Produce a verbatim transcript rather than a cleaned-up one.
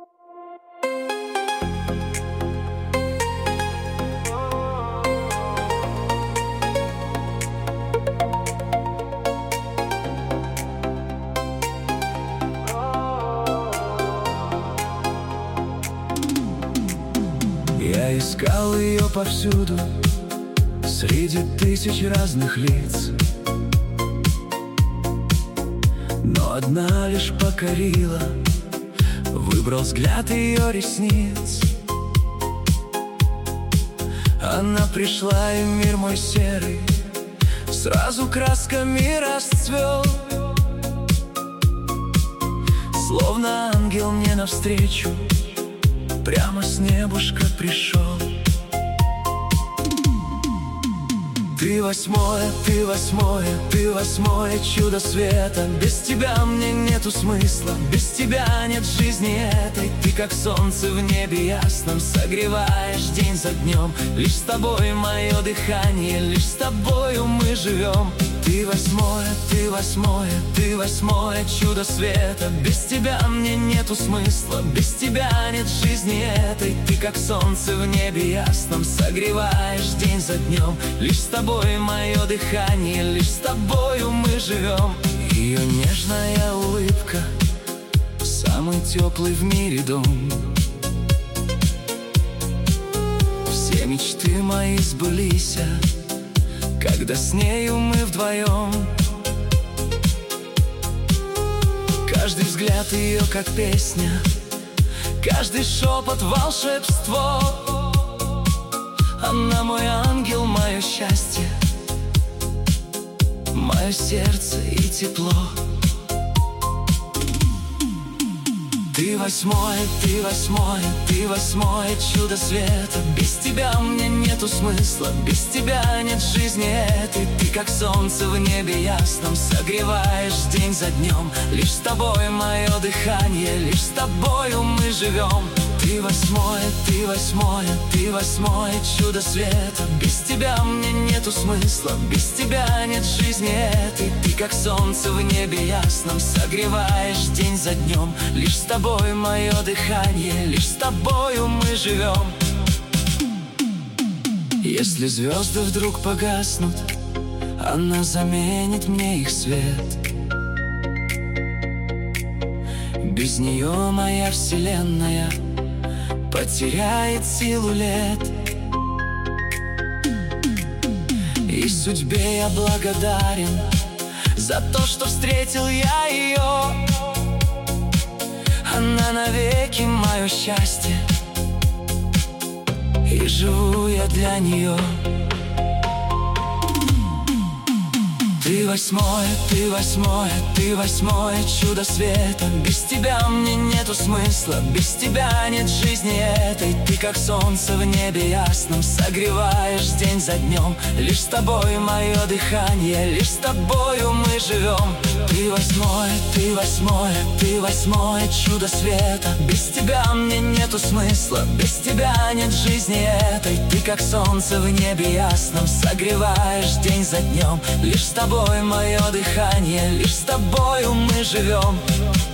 Я искал ее повсюду, среди тысяч разных лиц, но одна лишь покорила, выбрал взгляд ее ресниц. Она пришла, и мир мой серый сразу красками расцвел. Словно ангел мне навстречу прямо с небушка пришел. Ты восьмое, ты восьмое, ты восьмое чудо света. Без тебя мне нету смысла, без тебя нет жизни этой. Ты как солнце в небе ясном, согреваешь день за днем. Лишь с тобой мое дыхание, лишь с тобою мы живем. Ты восьмое, ты восьмое, ты восьмое чудо света. Без тебя мне нету смысла, без тебя нет жизни этой. Ты как солнце в небе ясном, согреваешь день за днем. Лишь с тобой мое дыхание, лишь с тобою мы живем. Ее нежная улыбка — самый теплый в мире дом. Все мечты мои сбылись, когда с нею мы вдвоем. Каждый взгляд ее как песня, каждый шепот волшебство. Она мой ангел, мое счастье, мое сердце и тепло. Ты восьмое, ты восьмое, ты восьмое чудо света. Без тебя мне нету смысла, без тебя нет жизни этой. Ты как солнце в небе ясном, согреваешь день за днем. Лишь с тобой мое дыхание, лишь с тобою мы живем. Ты восьмое, ты восьмое, ты восьмое чудо света. Без тебя мне нету смысла, без тебя нет жизни этой. Ты как солнце в небе ясном, согреваешь день за днем. Лишь с тобой мое дыхание, лишь с тобою мы живем. Если звезды вдруг погаснут, она заменит мне их свет. Без нее моя вселенная потеряет силу лет. И судьбе я благодарен за то, что встретил я ее. Она навеки мое счастье, и живу я для нее. Ты восьмое, ты восьмое, ты восьмое чудо света. Без тебя мне нету смысла, без тебя нет жизни этой. Ты как солнце в небе ясном, согреваешь день за днем. Лишь с тобой мое дыхание, лишь с тобою мы живем. Ты восьмое, ты восьмое, ты восьмое чудо света. Без тебя мне нету смысла, без тебя нет жизни этой. Ты как солнце в небе ясном, согреваешь день за днем. Лишь с тобой мое дыхание, лишь с тобою мы живем.